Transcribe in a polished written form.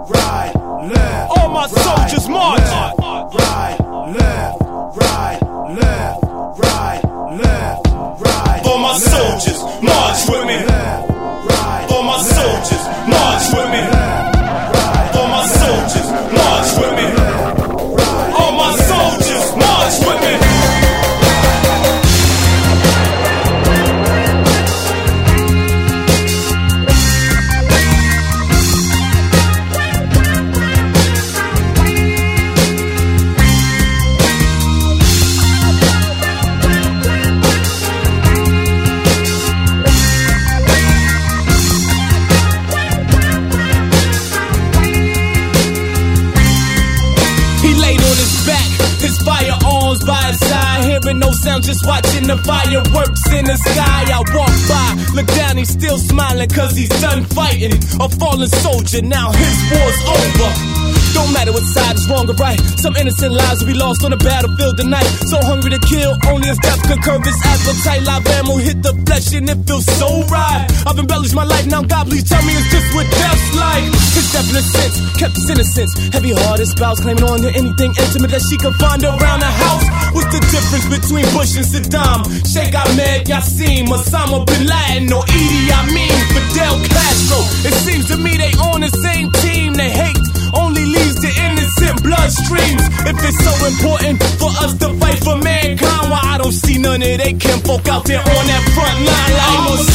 right, left. All my soldiers march. Right, left, right, left, right, left, right. All my soldiers march with me. All my soldiers march with me. All my soldiers march with me. All my soldiers march with me. His firearms by his side, hearing no sound, just watching the fireworks in the sky. I walk by, look down, he's still smiling, cause he's done fighting. A fallen soldier, now his war's over. Don't matter what side is wrong or right, some innocent lives will be lost on the battlefield tonight. So hungry to kill, only as death could curb his appetite. Live ammo hit the flesh and it feels so right. I've embellished my life, now God please tell me it's just what death's like. His death in a sense, kept his innocence. Heavy-hearted spouse claiming on to anything intimate that she could find around the house. What's the difference between Bush and Saddam? Sheikh Ahmed Yassin, Osama Bin Laden, or Idi Amin, Fidel Castro? It seems to me they on the same team. They hate only leaves the innocent bloodstreams. If it's so important for us to fight for mankind, why I don't see none of they kinfolk out there on that front line like